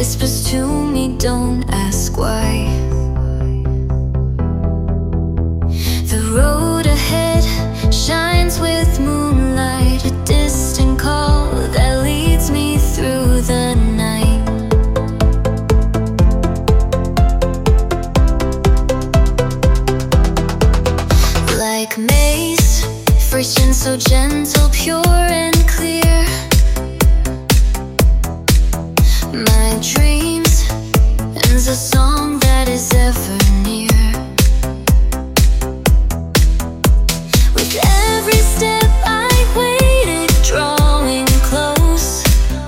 whispers to me, don't ask why. The road ahead shines with moonlight, a distant call that leads me through the night. Like maze, friction so gentle, pure and clear. My dreams ends a song that is ever near. With every step I waited, drawing close,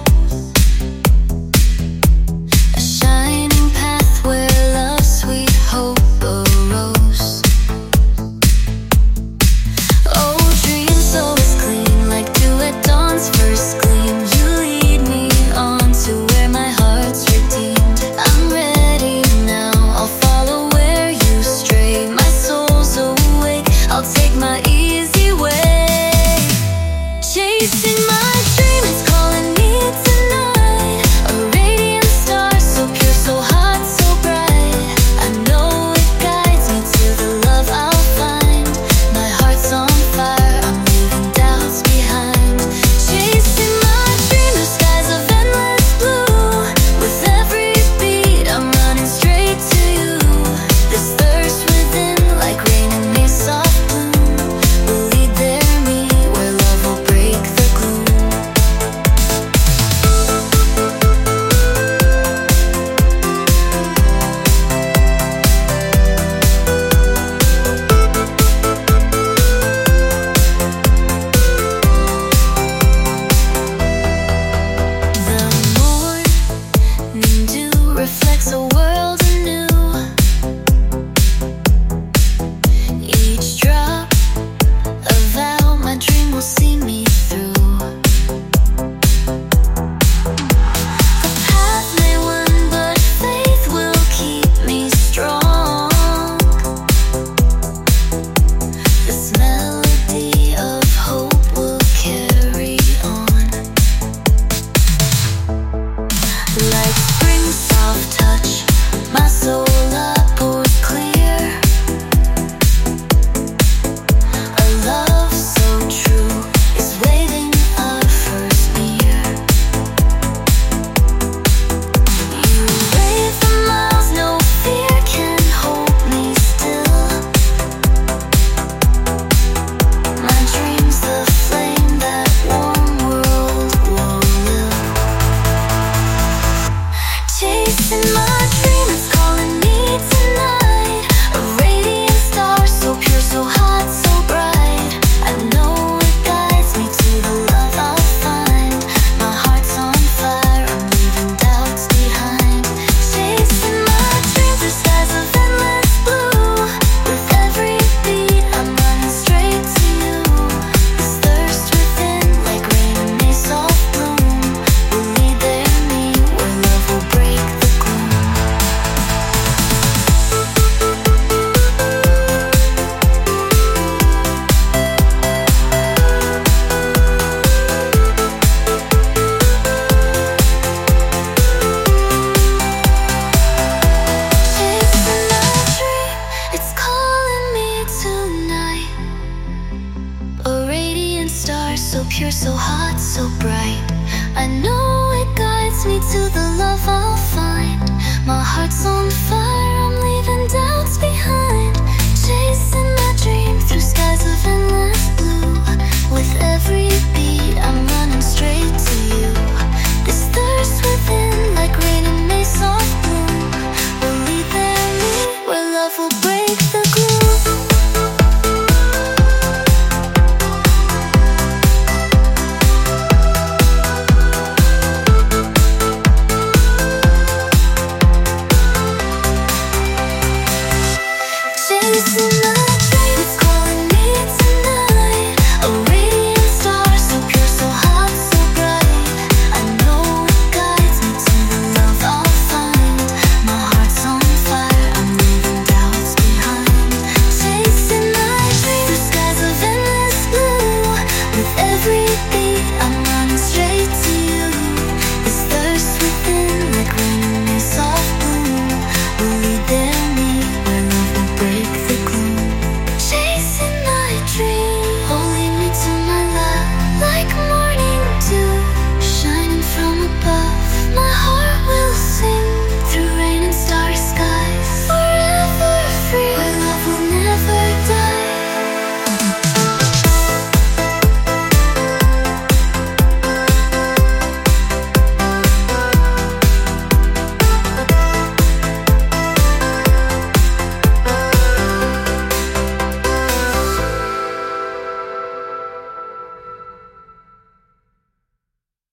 a shining path where love's sweet hope arose. Oh, dreams always clean, like dew at dawn's first gleam. You lead me on to where my heart's redeemed. I'm ready now, I'll follow where you stray. My soul's awake, I'll take my easy way. Chasing my dream, it's calling me tonight. A radiant star, so pure, so hot, so bright. I know it guides me to the love I'll find. My heart's on fire, I'm leaving doubts behind. Chasing my dream, the skies of endless blue. With every beat, I'm running straight to you. This thirst within, like rain in May soft bloom, will lead there me where love will break the gloom. The morning dew reflects a world anew. Each drop a vow, my dream will see me through. The path may win, but faith will keep me strong. This melody of hope will carry on. Like spring's soft touch, my soul upward clear. A love so true is waiting our first near. You wave the miles, no fear can hold me still. My dream's the flame that warm world will live. Chasing my dream, it's calling me tonight. A radiant star, so pure, so hot, so bright. I know it guides me to the love I'll find. My heart's on fire, I'm leaving doubts behind. Chasing my dreams, the skies of endless blue. With every beat, I'm running straight to you. This thirst within, like rain in May soft bloom, will lead there me where love will break the gloom. Chasing my dream, it's calling me tonight. A radiant star, so pure, so hot, so bright. I know it guides me to the love I'll find. My heart's on